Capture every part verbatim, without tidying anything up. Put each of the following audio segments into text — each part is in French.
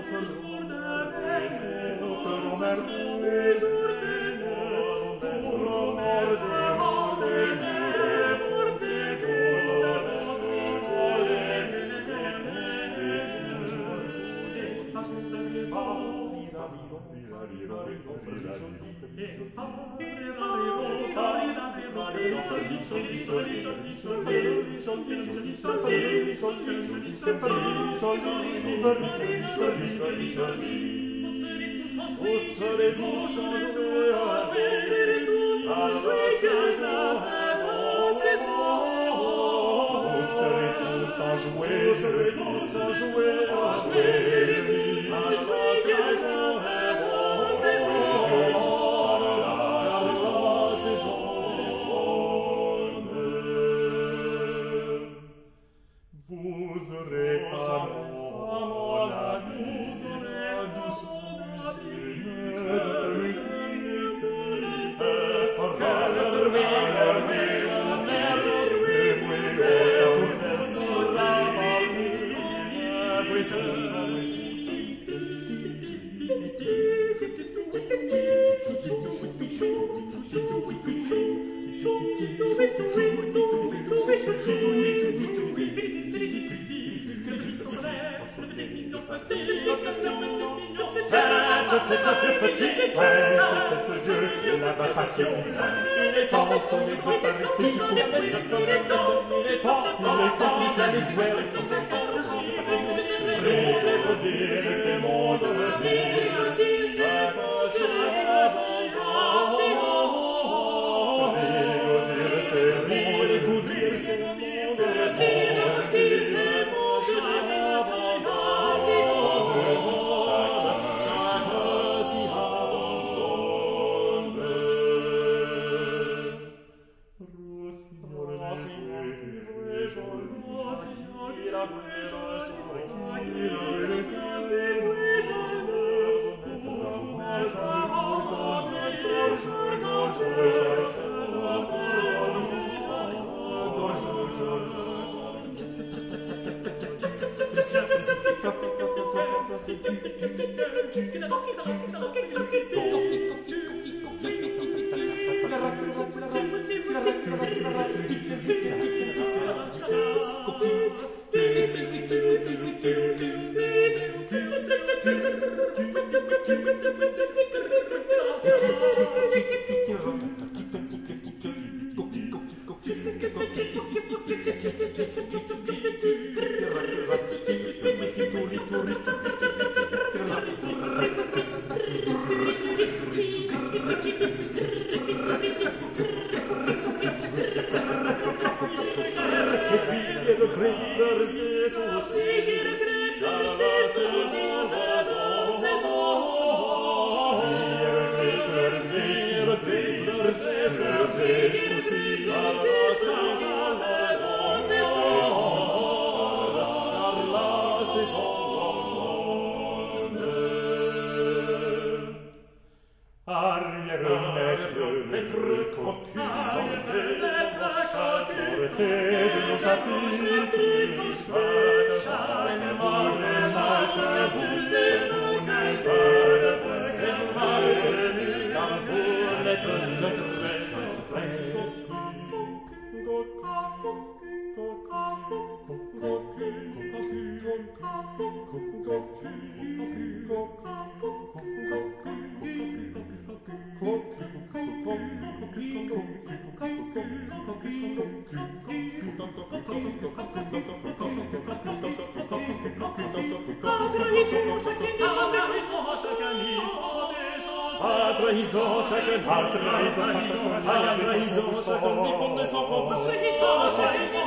Vous serez tous en jouer à jouer, à la saison, vous serez tous en jouer, vous serez tous en jouer, à jouer, à la saison, vous aurez à moi la douce, la douce musique de musique, forever we will be mercy, we will to see la C'est ce petit frère, ce jeu de la passion, il est sans son égo par ses yeux pour lui. Il est pas, il est pas, il est jouer, c'est mon devenir, c'est mon trahison, chacun par trahison, à la trahison, chacun dépend de son propre suffisance.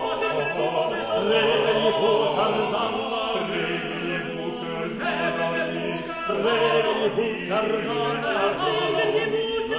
Réveillez-vous, Tarzan, réveillez-vous, que je m'endormis. Réveillez-vous, Tarzan, réveillez-vous,